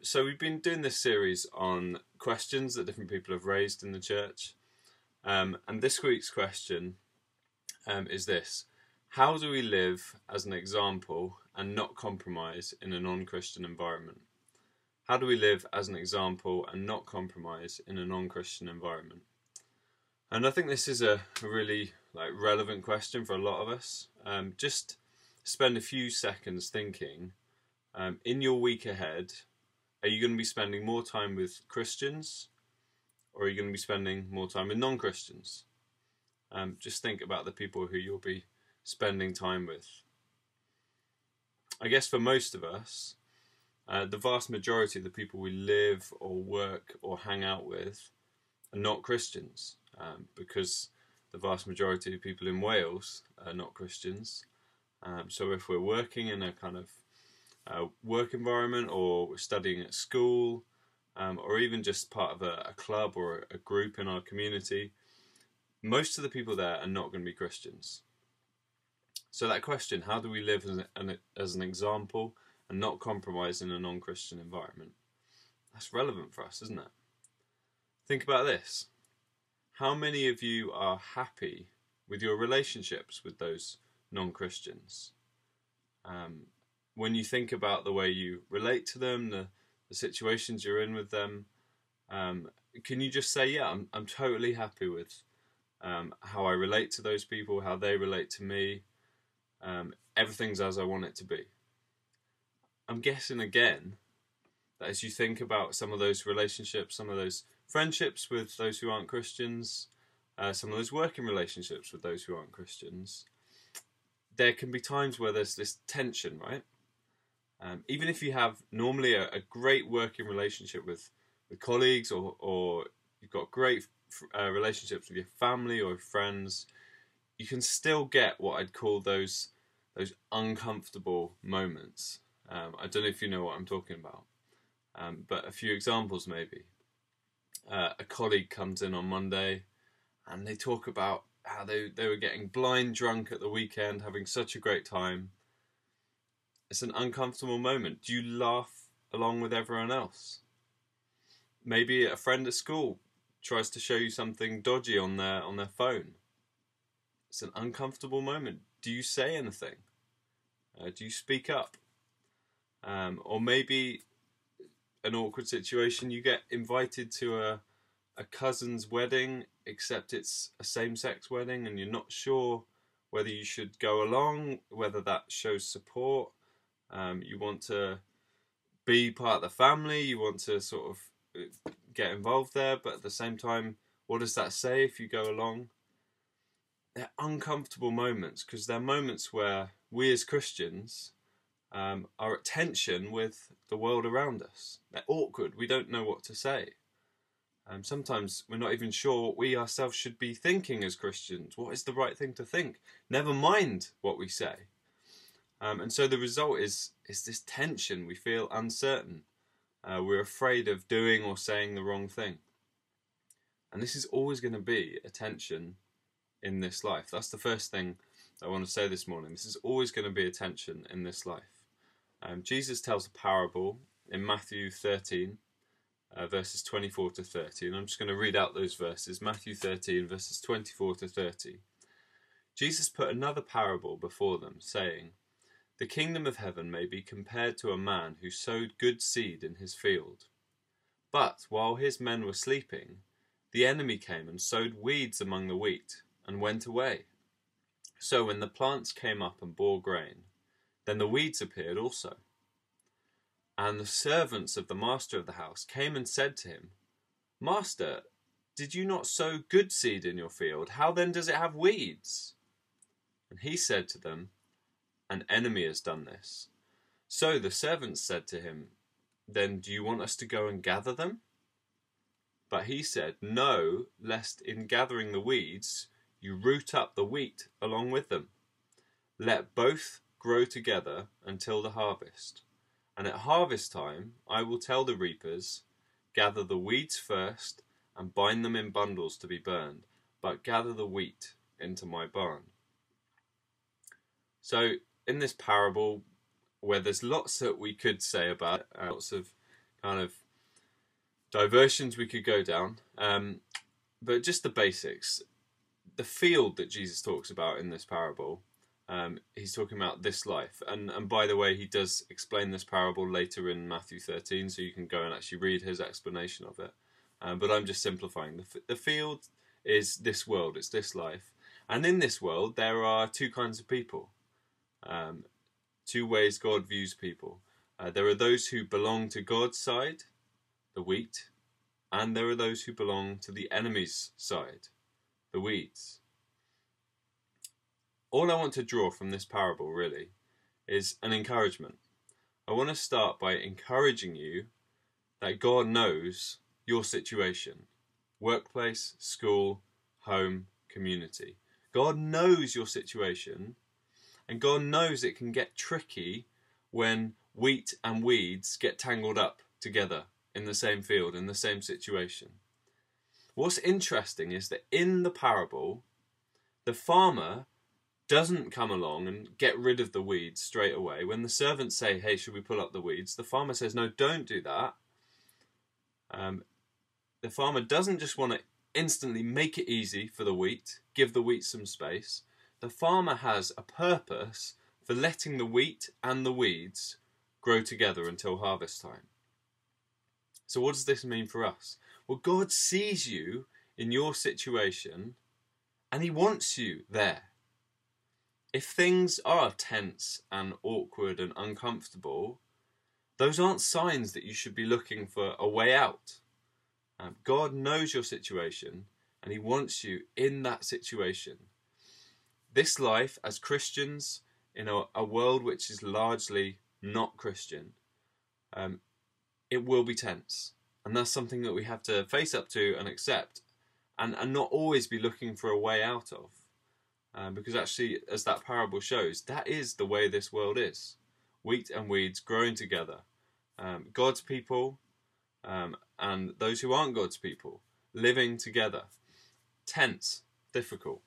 So we've been doing this series on questions that different people have raised in the church. And this week's question is this: how do we live as an example and not compromise in a non-Christian environment? How do we live as an example and not compromise in a non-Christian environment? And I think this is a really relevant question for a lot of us. Just spend a few seconds thinking, in your week ahead, are you going to be spending more time with Christians, or are you going to be spending more time with non-Christians? Just think about the people who you'll be spending time with. I guess for most of us, the vast majority of the people we live or work or hang out with are not Christians, because the vast majority of people in Wales are not Christians. So if we're working in a kind of work environment, or we're studying at school, or even just part of a club or a group in our community, most of the people there are not going to be Christians. So that question, how do we live as an example and not compromise in a non-Christian environment? That's relevant for us, isn't it? Think about this. How many of you are happy with your relationships with those non-Christians? When you think about the way you relate to them, the situations you're in with them, can you just say, yeah, I'm totally happy with how I relate to those people, how they relate to me, everything's as I want it to be? I'm guessing again that as you think about some of those relationships, some of those friendships with those who aren't Christians, some of those working relationships with those who aren't Christians, there can be times where there's this tension, right? Even if you have normally a great working relationship with colleagues, or you've got great relationships with your family or friends, you can still get what I'd call those uncomfortable moments. I don't know if you know what I'm talking about, but a few examples maybe. A colleague comes in on Monday and they talk about how they were getting blind drunk at the weekend, having such a great time. It's an uncomfortable moment. Do you laugh along with everyone else? Maybe a friend at school tries to show you something dodgy on their phone. It's an uncomfortable moment. Do you say anything? Do you speak up? Or maybe an awkward situation, you get invited to a cousin's wedding, except it's a same-sex wedding, and you're not sure whether you should go along, whether that shows support. You want to be part of the family, you want to sort of get involved there, but at the same time, what does that say if you go along? They're uncomfortable moments, because they're moments where we as Christians are at tension with the world around us. They're awkward, we don't know what to say. Sometimes we're not even sure what we ourselves should be thinking as Christians. What is the right thing to think? Never mind what we say. And so the result is this tension. We feel uncertain. We're afraid of doing or saying the wrong thing. And this is always going to be a tension in this life. That's the first thing I want to say this morning. This is always going to be a tension in this life. Jesus tells a parable in Matthew 13, verses 24 to 30. And I'm just going to read out those verses. Matthew 13, verses 24 to 30. Jesus put another parable before them, saying, "The kingdom of heaven may be compared to a man who sowed good seed in his field. But while his men were sleeping, the enemy came and sowed weeds among the wheat, and went away. So when the plants came up and bore grain, then the weeds appeared also. And the servants of the master of the house came and said to him, 'Master, did you not sow good seed in your field? How then does it have weeds?' And he said to them, 'An enemy has done this.' So the servants said to him, 'Then do you want us to go and gather them?' But he said, 'No, lest in gathering the weeds you root up the wheat along with them. Let both grow together until the harvest. And at harvest time I will tell the reapers, gather the weeds first and bind them in bundles to be burned, but gather the wheat into my barn.'" So in this parable, where there's lots that we could say about it, lots of kind of diversions we could go down. But just the basics. The field that Jesus talks about in this parable, he's talking about this life. And by the way, he does explain this parable later in Matthew 13, so you can go and actually read his explanation of it. But I'm just simplifying. The field is this world, it's this life. And in this world, there are two kinds of people. Two ways God views people. There are those who belong to God's side, the wheat, and there are those who belong to the enemy's side, the weeds. All I want to draw from this parable, really, is an encouragement. I want to start by encouraging you that God knows your situation. Workplace, school, home, community. God knows your situation, and God knows it can get tricky when wheat and weeds get tangled up together in the same field, in the same situation. What's interesting is that in the parable, the farmer doesn't come along and get rid of the weeds straight away. When the servants say, hey, should we pull up the weeds? The farmer says, no, don't do that. The farmer doesn't just want to instantly make it easy for the wheat, give the wheat some space. The farmer has a purpose for letting the wheat and the weeds grow together until harvest time. So what does this mean for us? Well, God sees you in your situation and he wants you there. If things are tense and awkward and uncomfortable, those aren't signs that you should be looking for a way out. God knows your situation and he wants you in that situation. This life as Christians in a world which is largely not Christian, it will be tense. And that's something that we have to face up to and accept and not always be looking for a way out of. Because actually, as that parable shows, that is the way this world is. Wheat and weeds growing together. God's people and those who aren't God's people living together. Tense, difficult.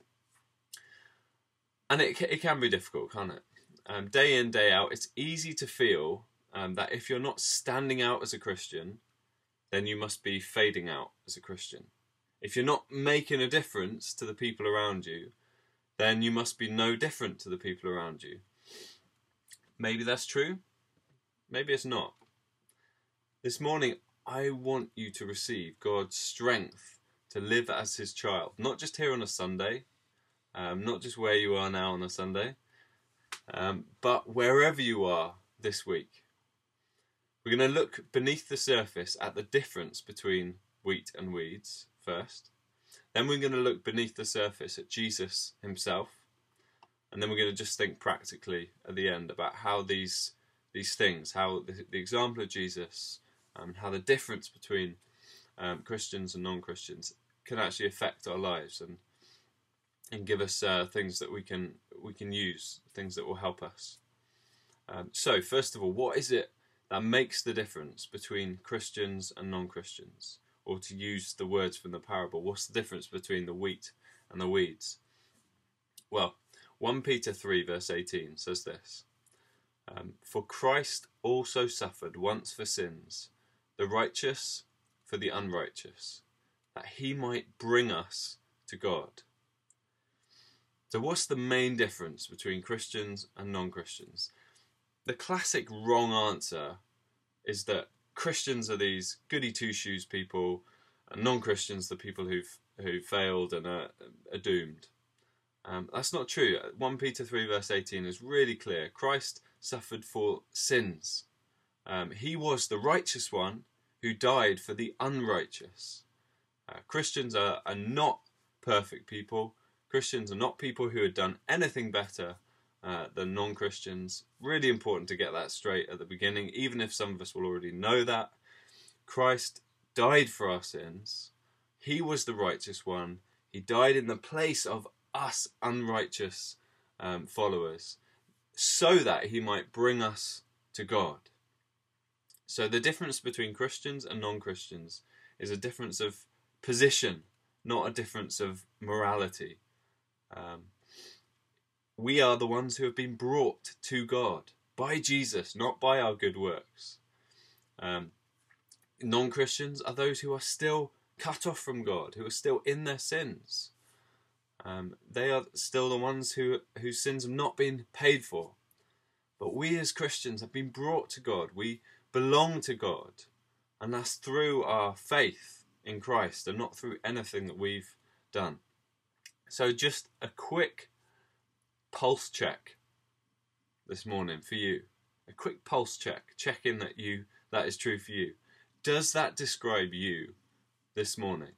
And it can be difficult, can't it? Day in, day out, it's easy to feel that if you're not standing out as a Christian, then you must be fading out as a Christian. If you're not making a difference to the people around you, then you must be no different to the people around you. Maybe that's true, maybe it's not. This morning, I want you to receive God's strength to live as his child, not just here on a Sunday, not just where you are now on a Sunday, but wherever you are this week. We're going to look beneath the surface at the difference between wheat and weeds first. Then we're going to look beneath the surface at Jesus himself. And then we're going to just think practically at the end about how these things, how the example of Jesus, how the difference between Christians and non-Christians can actually affect our lives and give us things that we can use, things that will help us. So first of all, what is it that makes the difference between Christians and non-Christians? Or to use the words from the parable, what's the difference between the wheat and the weeds? Well, 1 Peter 3 verse 18 says this, for Christ also suffered once for sins, the righteous for the unrighteous, that he might bring us to God. So what's the main difference between Christians and non-Christians? The classic wrong answer is that Christians are these goody two-shoes people, and non-Christians the people who've failed and are doomed. That's not true. 1 Peter 3 verse 18 is really clear. Christ suffered for sins. He was the righteous one who died for the unrighteous. Christians are not perfect people. Christians are not people who had done anything better than non-Christians. Really important to get that straight at the beginning, even if some of us will already know that. Christ died for our sins. He was the righteous one. He died in the place of us unrighteous followers, so that he might bring us to God. So the difference between Christians and non-Christians is a difference of position, not a difference of morality. We are the ones who have been brought to God by Jesus, not by our good works. Non-Christians are those who are still cut off from God, who are still in their sins. They are still the ones whose sins have not been paid for. But we as Christians have been brought to God. We belong to God. And that's through our faith in Christ and not through anything that we've done. So just a quick pulse check this morning for you. A quick pulse check. Check in that is true for you. Does that describe you this morning?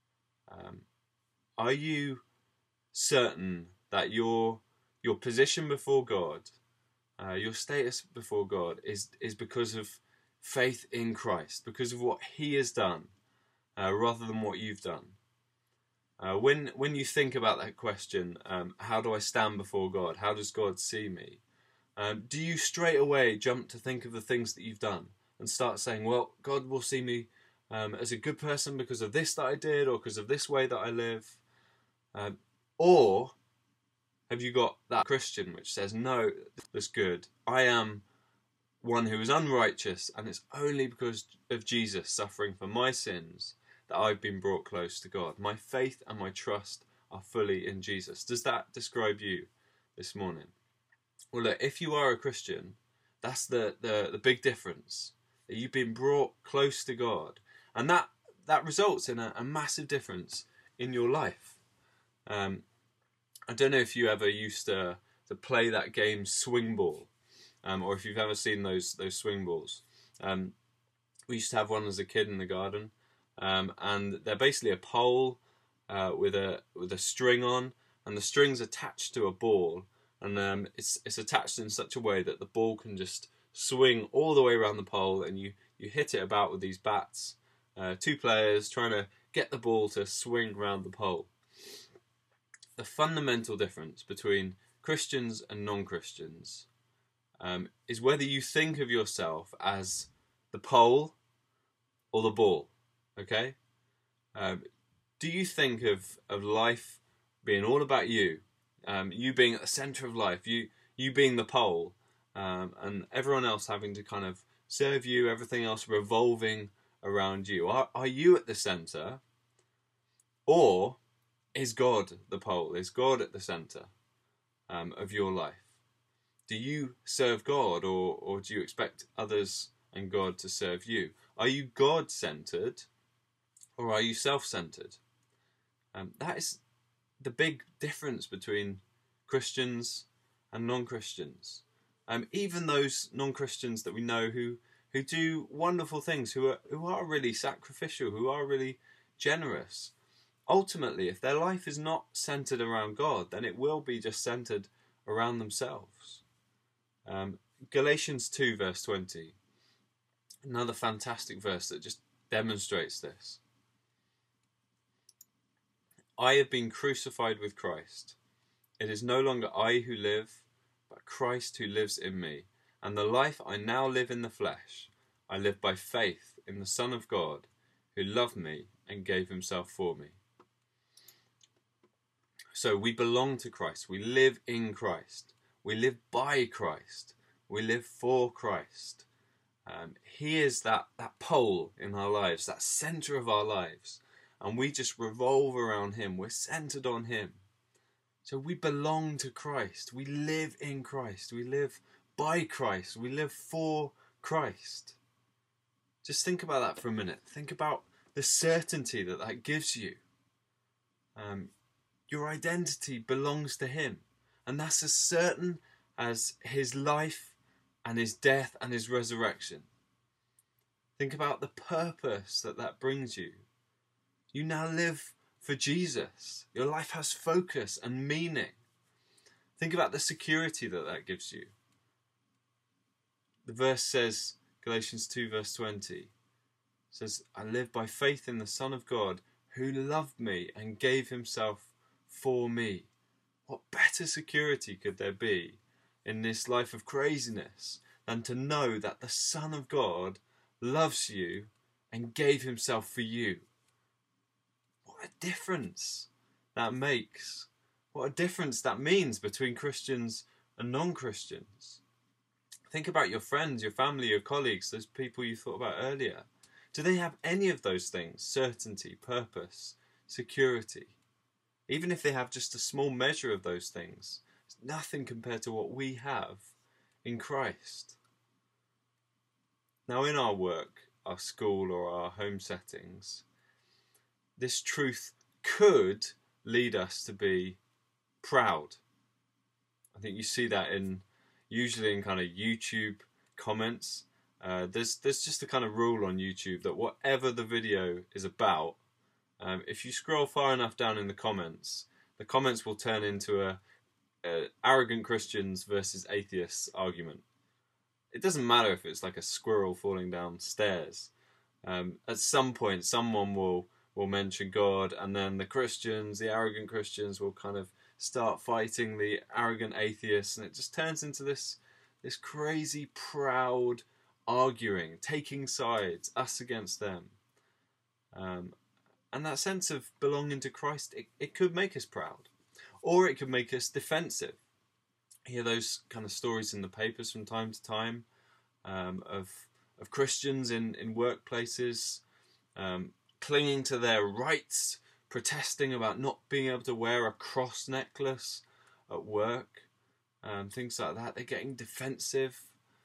Are you certain that your position before God, your status before God is because of faith in Christ, because of what He has done, rather than what you've done? When you think about that question, how do I stand before God? How does God see me? Do you straight away jump to think of the things that you've done and start saying, well, God will see me as a good person because of this that I did, or because of this way that I live? Or have you got that Christian which says, no, that's good. I am one who is unrighteous, and it's only because of Jesus suffering for my sins that I've been brought close to God. My faith and my trust are fully in Jesus. Does that describe you this morning? Well, look, if you are a Christian, that's the big difference. That you've been brought close to God. And that results in a massive difference in your life. I don't know if you ever used to play that game Swing Ball, or if you've ever seen those swing balls. We used to have one as a kid in the garden, and they're basically a pole with a string on, and the string's attached to a ball, and it's attached in such a way that the ball can just swing all the way around the pole, and you hit it about with these bats. 2 players trying to get the ball to swing around the pole. The fundamental difference between Christians and non-Christians is whether you think of yourself as the pole or the ball. Okay? Do you think of life being all about you? You being at the centre of life, you being the pole, and everyone else having to kind of serve you, everything else revolving around you? Are you at the centre? Or is God the pole? Is God at the centre of your life? Do you serve God, or do you expect others and God to serve you? Are you God-centred, or are you self-centred? That is the big difference between Christians and non-Christians. Even those non-Christians that we know who do wonderful things, who are really sacrificial, who are really generous. Ultimately, if their life is not centred around God, then it will be just centred around themselves. Galatians 2 verse 20, another fantastic verse that just demonstrates this. I have been crucified with Christ. It is no longer I who live, but Christ who lives in me. And the life I now live in the flesh, I live by faith in the Son of God, who loved me and gave himself for me. So we belong to Christ. We live in Christ. We live by Christ. We live for Christ. He is that pole in our lives, that centre of our lives. And we just revolve around him. We're centred on him. So we belong to Christ. We live in Christ. We live by Christ. We live for Christ. Just think about that for a minute. Think about the certainty that gives you. Your identity belongs to him. And that's as certain as his life and his death and his resurrection. Think about the purpose that brings you. You now live for Jesus. Your life has focus and meaning. Think about the security that gives you. The verse says, Galatians 2 verse 20, says, I live by faith in the Son of God, who loved me and gave himself for me. What better security could there be in this life of craziness than to know that the Son of God loves you and gave himself for you? What a difference that makes. What a difference that means between Christians and non-Christians. Think about your friends, your family, your colleagues, those people you thought about earlier. Do they have any of those things? Certainty, purpose, security. Even if they have just a small measure of those things, it's nothing compared to what we have in Christ. Now, in our work, our school or our home settings, this truth could lead us to be proud. I think you see that usually in kind of YouTube comments. There's just a kind of rule on YouTube that whatever the video is about, if you scroll far enough down in the comments will turn into a arrogant Christians versus atheists argument. It doesn't matter if it's like a squirrel falling down stairs. At some point, someone will mention God, and then the arrogant Christians, will kind of start fighting the arrogant atheists, and it just turns into this crazy, proud arguing, taking sides, us against them. And that sense of belonging to Christ, it could make us proud, or it could make us defensive. Hear those kind of stories in the papers from time to time of Christians in workplaces clinging to their rights, protesting about not being able to wear a cross necklace at work, things like that. They're getting defensive.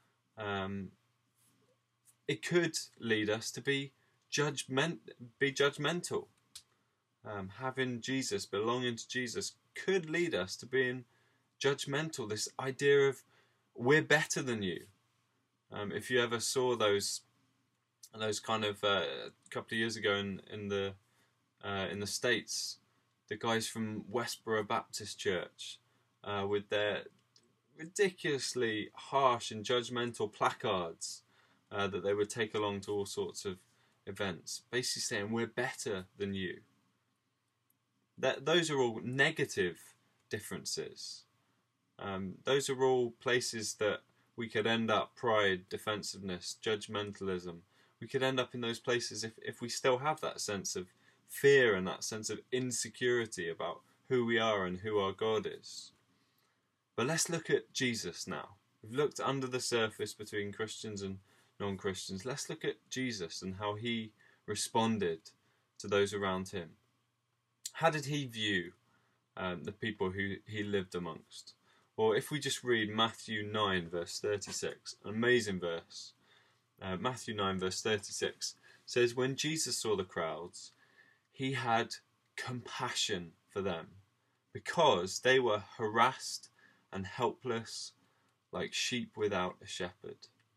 It could lead us to be judgmental. Having Jesus, belonging to Jesus, could lead us to being judgmental. This idea of we're better than you. If you ever saw those kind of a couple of years ago in the States, the guys from Westboro Baptist Church with their ridiculously harsh and judgmental placards that they would take along to all sorts of events, basically saying we're better than you. Those are all negative differences. Those are all places that we could end up: pride, defensiveness, judgmentalism. We could end up in those places if we still have that sense of fear and that sense of insecurity about who we are and who our God is. But let's look at Jesus now. We've looked under the surface between Christians and non-Christians. Let's look at Jesus and how he responded to those around him. How did he view the people who he lived amongst? Well, if we just read Matthew 9 verse 36, an amazing verse. Matthew 9 verse 36 says, when Jesus saw the crowds, he had compassion for them because they were harassed and helpless like sheep without a shepherd.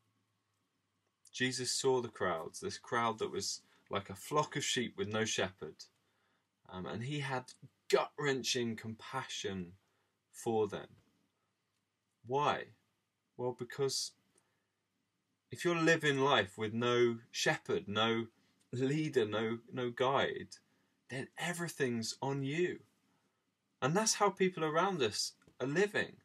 Jesus saw the crowds, this crowd that was like a flock of sheep with no shepherd, and he had gut-wrenching compassion for them. Why? Well, because if you're living life with no shepherd, no leader, no guide, then everything's on you. And that's how people around us are living.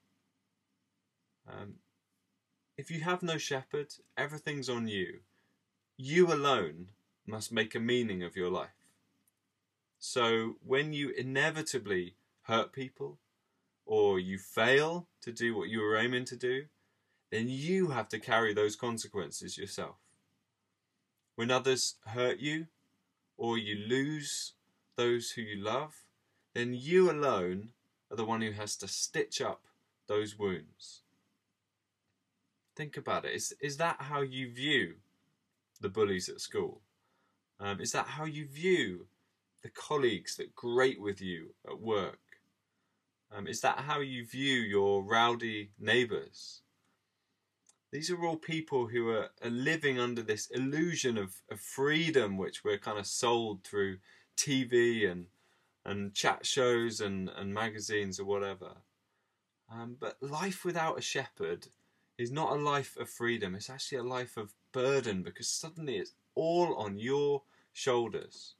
If you have no shepherd, everything's on you. You alone must make a meaning of your life. So when you inevitably hurt people, or you fail to do what you were aiming to do, then you have to carry those consequences yourself. When others hurt you, or you lose those who you love, then you alone are the one who has to stitch up those wounds. Think about it. Is that how you view the bullies at school? Is that how you view the colleagues that grate with you at work? Is that how you view your rowdy neighbours? These are all people who are living under this illusion of freedom, which we're kind of sold through TV and chat shows and magazines or whatever. But life without a shepherd is not a life of freedom. It's actually a life of burden, because suddenly it's all on your shoulders.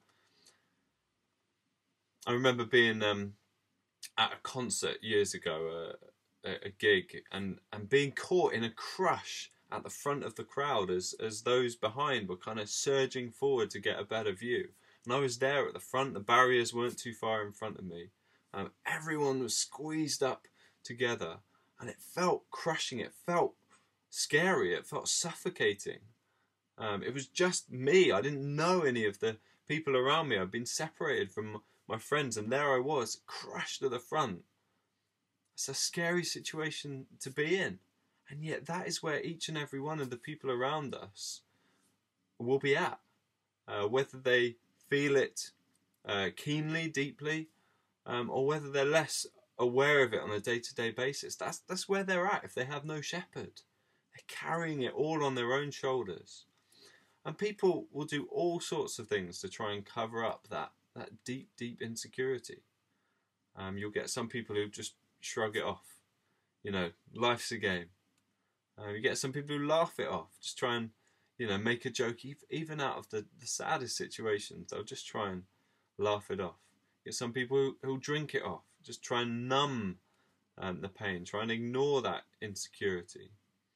I remember being at a concert years ago, a gig, and being caught in a crush at the front of the crowd as those behind were kind of surging forward to get a better view. And I was there at the front. The barriers weren't too far in front of me. Everyone was squeezed up together, and it felt crushing. It felt scary. It felt suffocating. It was just me. I didn't know any of the people around me. I'd been separated from my friends, and there I was, crushed at the front. It's a scary situation to be in. And yet that is where each and every one of the people around us will be at. Whether they feel it keenly, deeply, or whether they're less aware of it on a day-to-day basis. That's where they're at if they have no shepherd. They're carrying it all on their own shoulders. And people will do all sorts of things to try and cover up that deep, deep insecurity. You'll get some people who just shrug it off. Life's a game. You get some people who laugh it off, just try and, make a joke, even out of the saddest situations. They'll just try and laugh it off. You get some people who'll drink it off, just try and numb the pain, try and ignore that insecurity.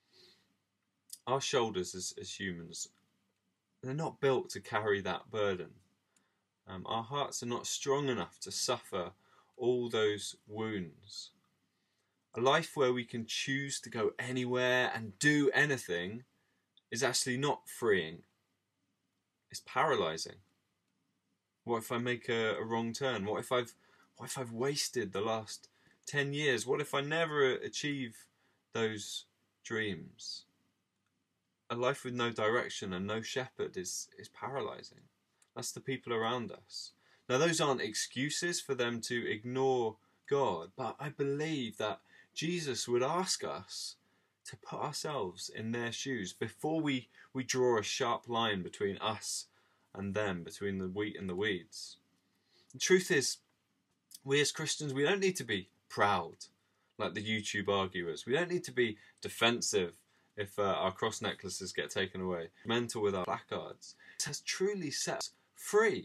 Our shoulders as humans, they're not built to carry that burden. Our hearts are not strong enough to suffer all those wounds. A life where we can choose to go anywhere and do anything is actually not freeing. It's paralyzing. What if I make a wrong turn? What if I've wasted the last 10 years? What if I never achieve those dreams? A life with no direction and no shepherd is paralyzing. That's the people around us. Now, those aren't excuses for them to ignore God, but I believe that Jesus would ask us to put ourselves in their shoes before we draw a sharp line between us and them, between the wheat and the weeds. The truth is, we as Christians, we don't need to be proud like the YouTube arguers. We don't need to be defensive if our cross necklaces get taken away, mental with our placards. It has truly set us free.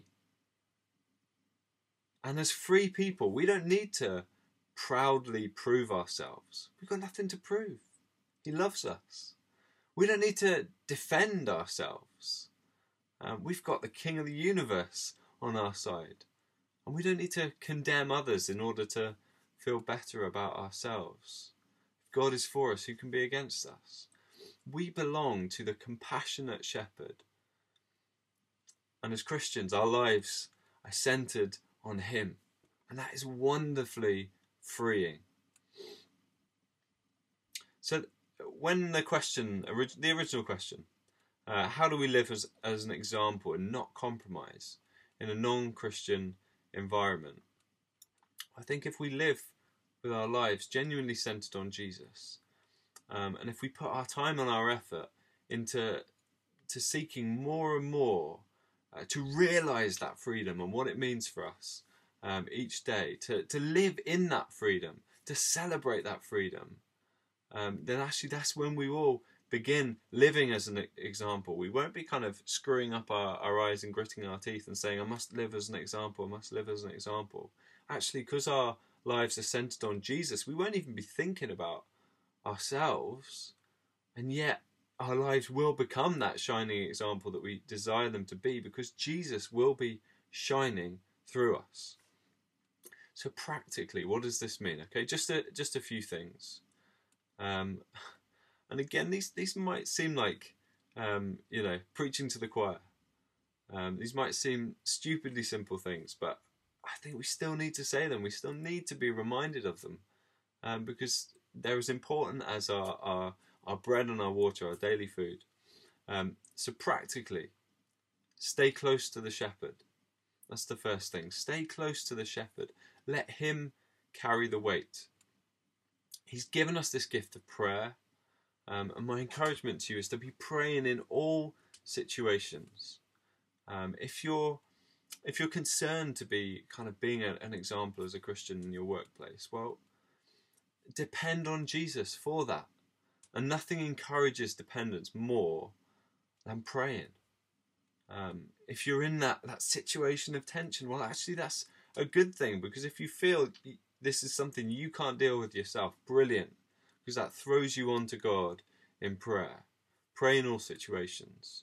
And as free people, we don't need to proudly prove ourselves. We've got nothing to prove. He loves us. We don't need to defend ourselves. We've got the King of the universe on our side. And we don't need to condemn others in order to feel better about ourselves. If God is for us, who can be against us? We belong to the compassionate shepherd. And as Christians, our lives are centered on him. And that is wonderfully freeing. So when the original question, how do we live as an example and not compromise in a non-Christian environment? I think if we live with our lives genuinely centered on Jesus, and if we put our time and our effort into seeking more and more to realize that freedom and what it means for us each day, to live in that freedom, to celebrate that freedom, then actually that's when we will begin living as an example. We won't be kind of screwing up our eyes and gritting our teeth and saying, I must live as an example, I must live as an example. Actually, because our lives are centered on Jesus, we won't even be thinking about ourselves, and yet our lives will become that shining example that we desire them to be, because Jesus will be shining through us. So practically, what does this mean? Okay, just a few things. And again, these might seem like preaching to the choir. These might seem stupidly simple things, but I think we still need to say them. We still need to be reminded of them, because they're as important as our bread and our water, our daily food. So practically, stay close to the shepherd. That's the first thing. Stay close to the shepherd. Let him carry the weight. He's given us this gift of prayer. And my encouragement to you is to be praying in all situations. If you're concerned to be kind of being an example as a Christian in your workplace, well, depend on Jesus for that. And nothing encourages dependence more than praying. If you're in that situation of tension, well, actually that's a good thing, because if you feel this is something you can't deal with yourself, brilliant, because that throws you onto God in prayer. Pray in all situations.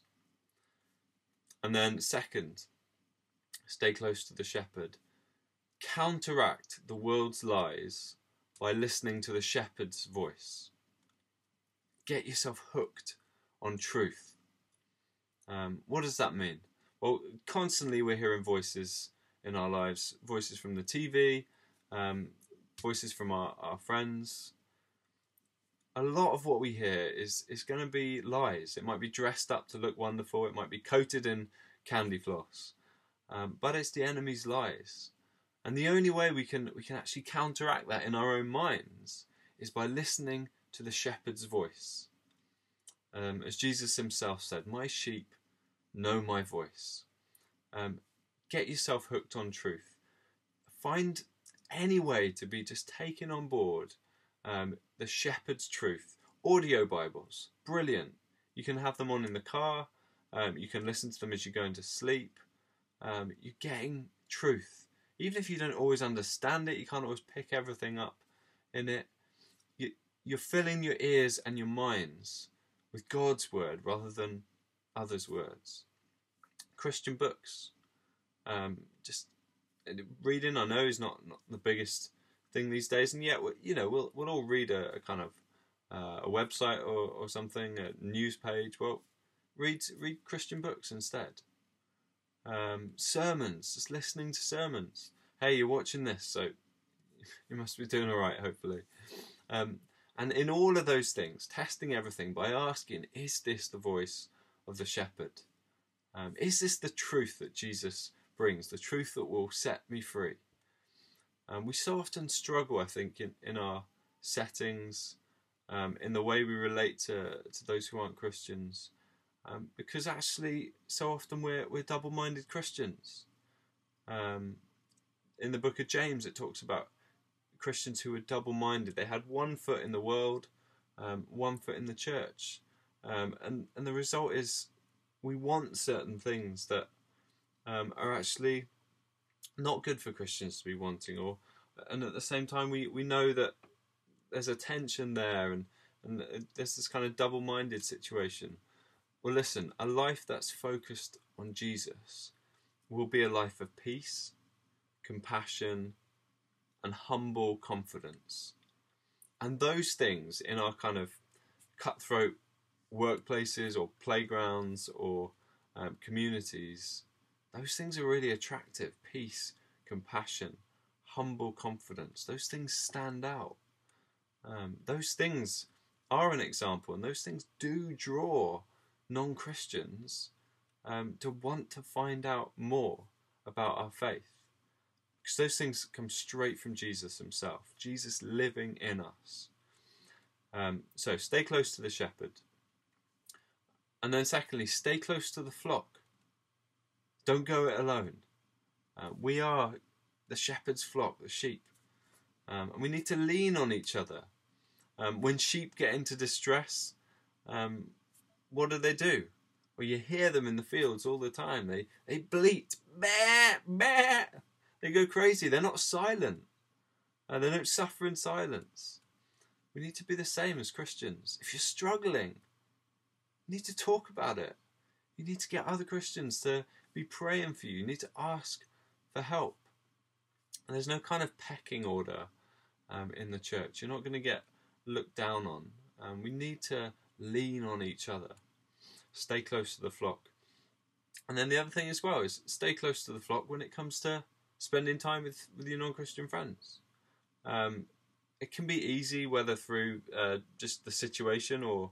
And then second, stay close to the shepherd. Counteract the world's lies by listening to the shepherd's voice. Get yourself hooked on truth. What does that mean? Well, constantly we're hearing voices in our lives, voices from the TV, voices from our friends. A lot of what we hear is going to be lies. It might be dressed up to look wonderful. It might be coated in candy floss. But it's the enemy's lies. And the only way we can actually counteract that in our own minds is by listening to the shepherd's voice. As Jesus himself said, "My sheep know my voice." Get yourself hooked on truth. Find any way to be just taken on board the shepherd's truth. Audio Bibles, brilliant. You can have them on in the car. You can listen to them as you're going to sleep. You're getting truth. Even if you don't always understand it, you can't always pick everything up in it. You're filling your ears and your minds with God's word rather than others' words. Christian books. Just reading, I know, is not the biggest thing these days, and yet we'll all read a kind of a website or something, a news page. Well, read Christian books instead. Sermons, just listening to sermons. Hey, you're watching this, so you must be doing all right, hopefully. And in all of those things, testing everything by asking, is this the voice of the shepherd? Is this the truth that Jesus brings, the truth that will set me free? We so often struggle, I think, in our settings, in the way we relate to those who aren't Christians, because actually so often we're double-minded Christians. In the book of James, it talks about Christians who were double-minded. They had one foot in the world, one foot in the church, and the result is we want certain things that are actually not good for Christians to be wanting, and at the same time we know that there's a tension there, and there's this kind of double-minded situation. Well, listen, a life that's focused on Jesus will be a life of peace, compassion, and humble confidence. And those things in our kind of cutthroat workplaces or playgrounds or communities, those things are really attractive. Peace, compassion, humble confidence. Those things stand out. Those things are an example, and those things do draw non-Christians to want to find out more about our faith. Because those things come straight from Jesus himself. Jesus living in us. So stay close to the shepherd. And then secondly, stay close to the flock. Don't go it alone. We are the shepherd's flock, the sheep. And we need to lean on each other. When sheep get into distress, what do? Well, you hear them in the fields all the time. They bleat. Bah, bah. They go crazy. They're not silent. They don't suffer in silence. We need to be the same as Christians. If you're struggling, you need to talk about it. You need to get other Christians to be praying for you. You need to ask for help. And there's no kind of pecking order in the church. You're not going to get looked down on. We need to lean on each other. Stay close to the flock. And then the other thing as well is stay close to the flock when it comes to spending time with your non-Christian friends. It can be easy, whether through just the situation or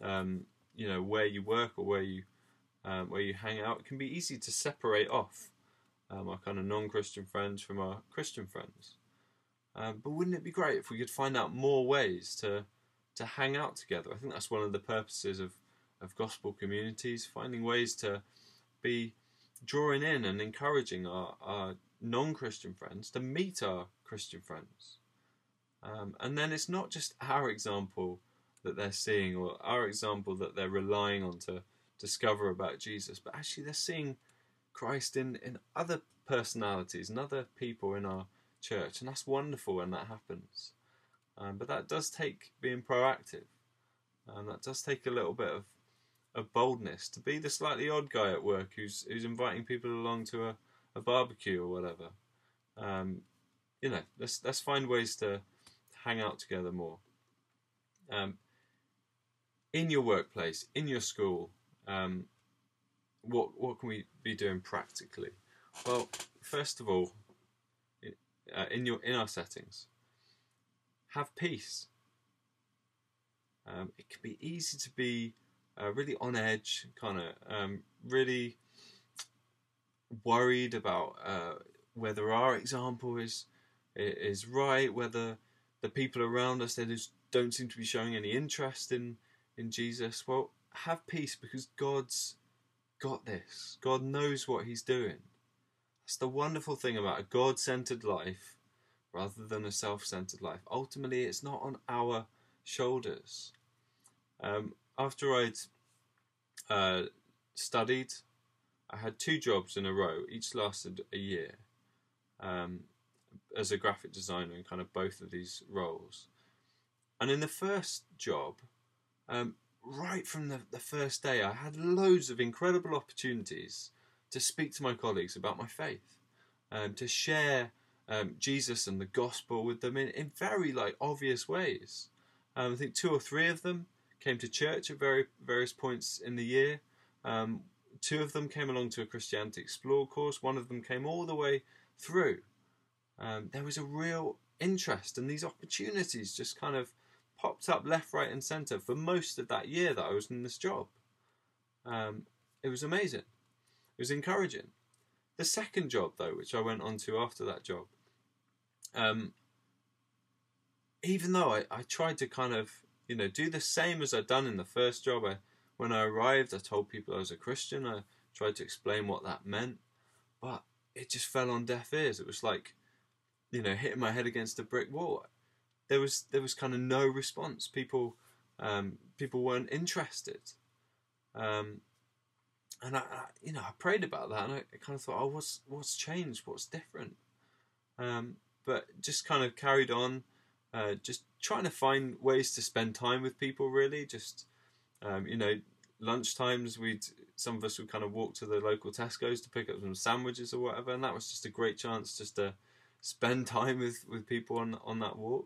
where you work or where you hang out. It can be easy to separate off our kind of non-Christian friends from our Christian friends. But wouldn't it be great if we could find out more ways to hang out together? I think that's one of the purposes of gospel communities, finding ways to be drawing in and encouraging our non-Christian friends to meet our Christian friends. And then it's not just our example that they're seeing or our example that they're relying on to discover about Jesus, but actually they're seeing Christ in other personalities and other people in our church, and that's wonderful when that happens. But that does take being proactive, and that does take a little bit of boldness to be the slightly odd guy at work who's inviting people along to a barbecue or whatever. Let's find ways to hang out together more. In your workplace, in your school, what can we be doing practically? Well, first of all, in our settings, have peace. It can be easy to be really on edge, kind of really worried about whether our example is right, whether the people around us, they just don't seem to be showing any interest in Jesus. Well, have peace, because God's got this. God knows what he's doing. That's the wonderful thing about a God-centered life rather than a self-centered life. Ultimately, it's not on our shoulders. After I'd studied, I had 2 jobs in a row. Each lasted a year, as a graphic designer in kind of both of these roles. And in the first job, right from the first day, I had loads of incredible opportunities to speak to my colleagues about my faith, to share Jesus and the gospel with them in very obvious ways. I think 2 or 3 of them came to church at various points in the year. 2 of them came along to a Christianity Explored course. 1 of them came all the way through. There was a real interest, and these opportunities just kind of popped up left, right and centre for most of that year that I was in this job. It was amazing. It was encouraging. The second job, though, which I went on to after that job, even though I tried to kind of do the same as I'd done in the first job, when I arrived, I told people I was a Christian. I tried to explain what that meant, but it just fell on deaf ears. It was like, hitting my head against a brick wall. There was kind of no response. People weren't interested, and I prayed about that, and I kind of thought, oh, what's changed? What's different? But just kind of carried on, just trying to find ways to spend time with people. Really, just lunchtimes some of us would kind of walk to the local Tesco's to pick up some sandwiches or whatever, and that was just a great chance just to spend time with people on that walk.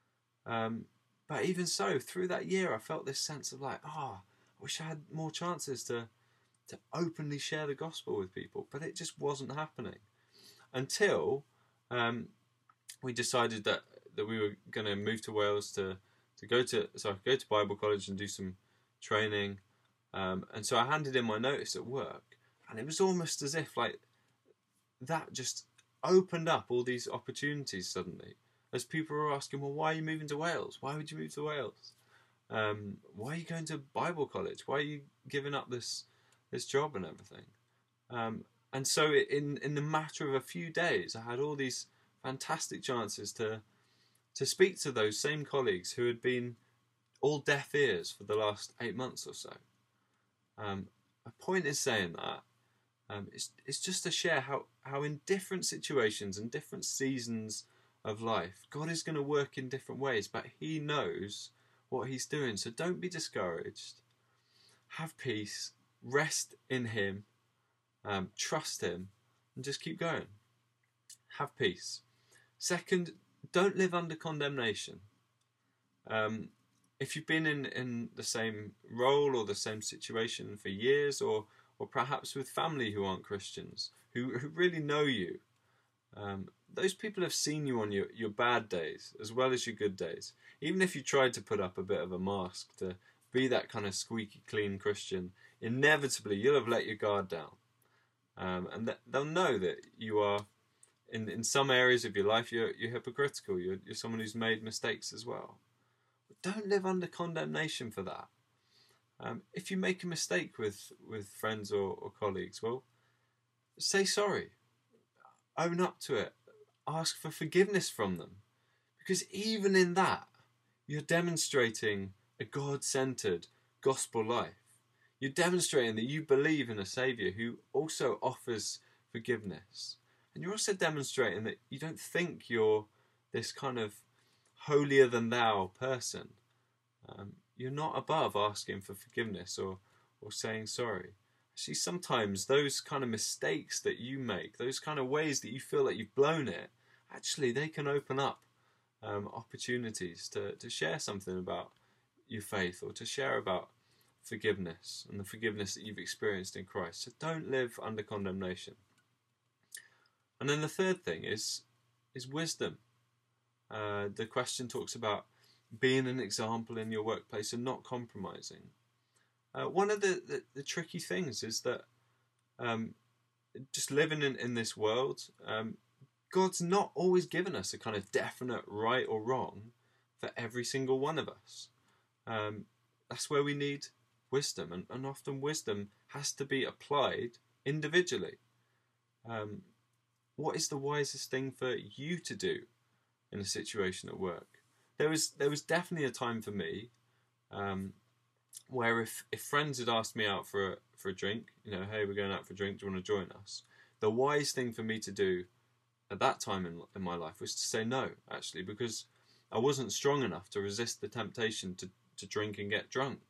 But even so, through that year, I felt this sense of I wish I had more chances to openly share the gospel with people, but it just wasn't happening until we decided that we were going to move to Wales to go to Bible college and do some training, and so I handed in my notice at work, and it was almost as if that just opened up all these opportunities suddenly, as people were asking, well, why are you moving to Wales? Why would you move to Wales? Why are you going to Bible college? Why are you giving up this job and everything? And so in the matter of a few days, I had all these fantastic chances to speak to those same colleagues who had been all deaf ears for the last 8 months or so. My point is saying that it's just to share how in different situations and different seasons of life, God is going to work in different ways, but he knows what he's doing. So don't be discouraged. Have peace, rest in him, trust him, and just keep going. Have peace. Second, don't live under condemnation. If you've been in the same role or the same situation for years, or perhaps with family who aren't Christians, who really know you, those people have seen you on your bad days as well as your good days. Even if you tried to put up a bit of a mask to be that kind of squeaky clean Christian, inevitably you'll have let your guard down. And they'll know that you are, in some areas of your life, you're hypocritical. You're someone who's made mistakes as well. But don't live under condemnation for that. If you make a mistake with friends or colleagues, well, say sorry. Own up to it. Ask for forgiveness from them. Because even in that, you're demonstrating a God-centered gospel life. You're demonstrating that you believe in a Saviour who also offers forgiveness. And you're also demonstrating that you don't think you're this kind of holier-than-thou person. You're not above asking for forgiveness or saying sorry. Actually, sometimes those kind of mistakes that you make, those kind of ways that you feel like you've blown it, actually they can open up opportunities to share something about your faith, or to share about forgiveness and the forgiveness that you've experienced in Christ. So don't live under condemnation. And then the third thing is wisdom. The question talks about being an example in your workplace and not compromising. One of the tricky things is that just living in this world, God's not always given us a kind of definite right or wrong for every single one of us. That's where we need wisdom, and often wisdom has to be applied individually. What is the wisest thing for you to do in a situation at work? There was definitely a time for me where if friends had asked me out for a drink, hey, we're going out for a drink, do you want to join us? The wise thing for me to do at that time in my life was to say no, actually, because I wasn't strong enough to resist the temptation to drink and get drunk.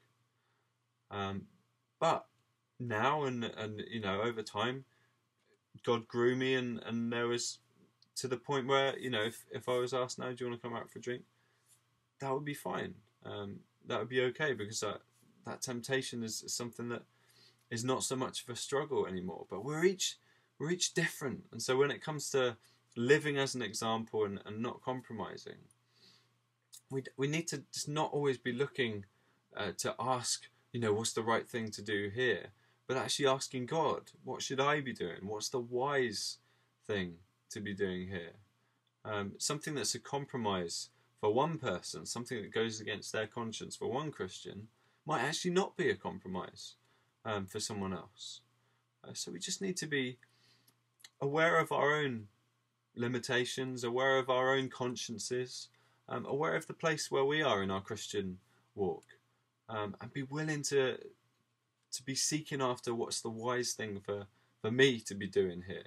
But now and over time, God grew me, and there was to the point where if I was asked now, do you want to come out for a drink, that would be fine. That would be okay, because that temptation is something that is not so much of a struggle anymore. But we're each different, and so when it comes to living as an example and not compromising, we need to just not always be looking to ask, what's the right thing to do here, but actually asking God, what should I be doing? What's the wise thing to be doing here? Something that's a compromise for one person, something that goes against their conscience for one Christian, might actually not be a compromise for someone else. So we just need to be aware of our own limitations, aware of our own consciences, aware of the place where we are in our Christian walk, and be willing to be seeking after what's the wise thing for me to be doing here.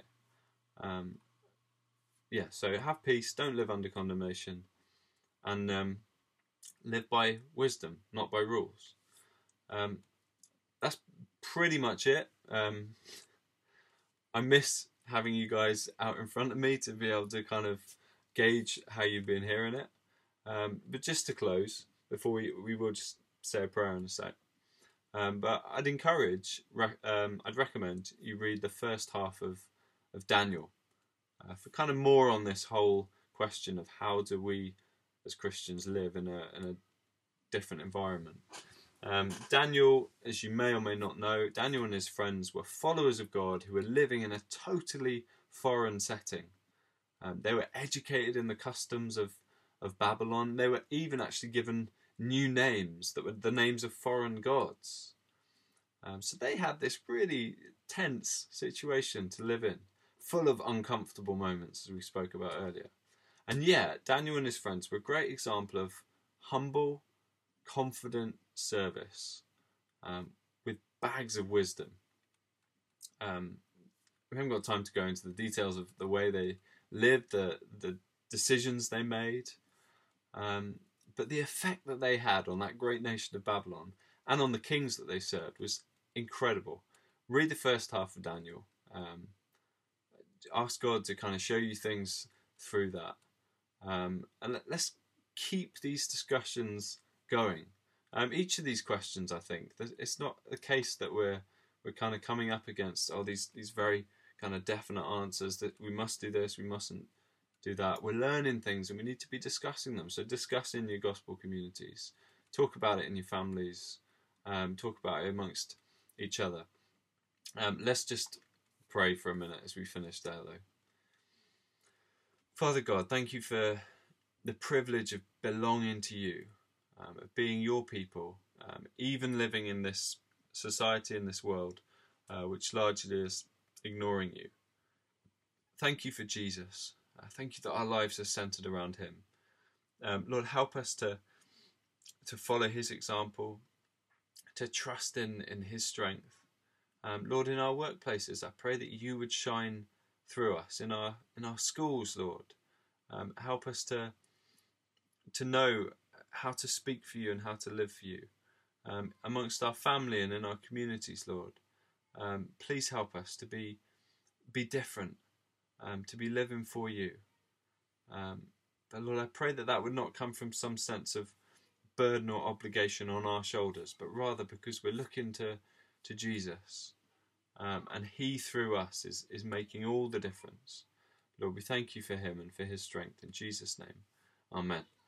So have peace, don't live under condemnation, and live by wisdom, not by rules. That's pretty much it. I miss having you guys out in front of me to be able to kind of gauge how you've been hearing it. But just to close, before we will just say a prayer in a sec. But I'd recommend you read the first half of Daniel for kind of more on this whole question of how do we as Christians live in a different environment. Daniel, as you may or may not know, Daniel and his friends were followers of God who were living in a totally foreign setting. They were educated in the customs of Babylon. They were even actually given new names that were the names of foreign gods. So they had this really tense situation to live in, full of uncomfortable moments, as we spoke about earlier. And yet, Daniel and his friends were a great example of humble, confident service with bags of wisdom. We haven't got time to go into the details of the way they lived, the decisions they made, but the effect that they had on that great nation of Babylon and on the kings that they served was incredible. Read the first half of Daniel. Ask God to kind of show you things through that. And let's keep these discussions going. Each of these questions, I think, it's not the case that we're kind of coming up against these very kind of definite answers that we must do this, we mustn't do that. We're learning things and we need to be discussing them. So discuss in your gospel communities. Talk about it in your families. Talk about it amongst each other. Let's just pray for a minute as we finish there, though. Father God, thank you for the privilege of belonging to you, of being your people, even living in this society, in this world, which largely is ignoring you. Thank you for Jesus. Thank you that our lives are centered around him. Lord, help us to follow his example, to trust in his strength. Lord, in our workplaces, I pray that you would shine through us. In our schools, Lord, help us to know how to speak for you and how to live for you. Amongst our family and in our communities, Lord, please help us to be different, to be living for you. But Lord, I pray that would not come from some sense of burden or obligation on our shoulders, but rather because we're looking to Jesus, and he through us is making all the difference. Lord, we thank you for him and for his strength. In Jesus' name, amen.